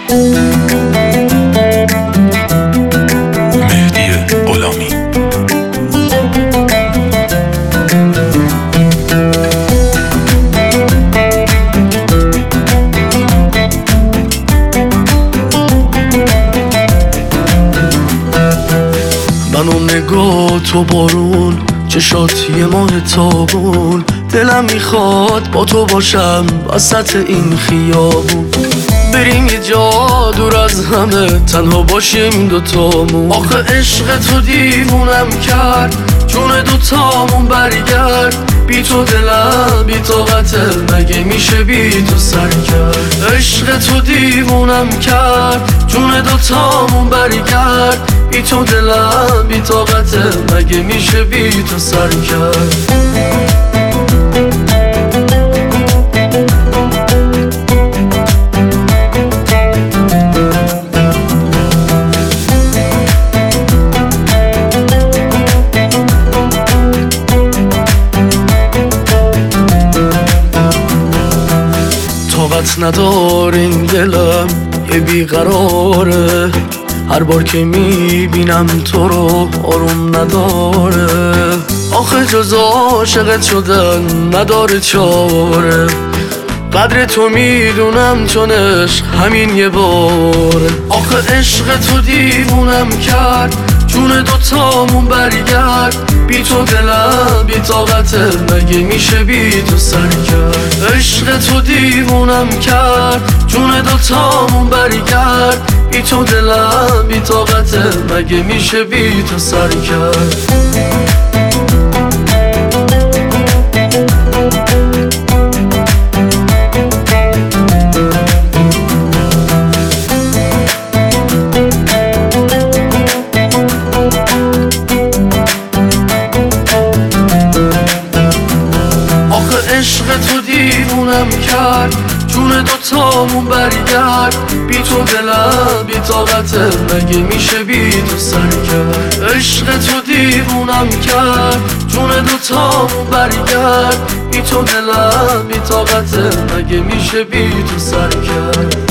مهدی غلامی. من و نگاه تو بارون، چشات یه ماه تابون، دلم میخواد با تو باشم وسط این خیابون، بریم یه جا دور از همه تنها باشیم دوتامون. آخه عشق تو دیوونم کرد، جون دوتامون برگرد، بی تو دلم بی طاقته، مگه میشه بی تو سر کرد. عشق تو دیوونم کرد، جون دوتامون برگرد، بی تو دلم بی طاقته، مگه میشه بی تو سر کرد. طاقت نداره این دلم یه بیقراره، هر بار که میبینم تو رو آروم نداره. آخه جز عاشقت شدن نداره چاره، قدر تو میدونم چون عشق همین یه باره. آخه عشق تو دیوونم کرد، جون دوتامون برگرد، بی تو دلم بی طاقته، مگه میشه بی تو سر کرد. عشق تو دیوونم کرد، جون دوتامون برگرد، بی تو دلم بی طاقته، مگه میشه بی تو سر کرد. عشق تو دیوونم کرد، جون دوتامون برگرد، بی تو دلم بی طاقته، مگه میشه بی تو سر کرد. عشق تو دیوونم کرد، جون دوتامون برگرد، بی تو دلم بی طاقته، مگه میشه بی تو سر کرد.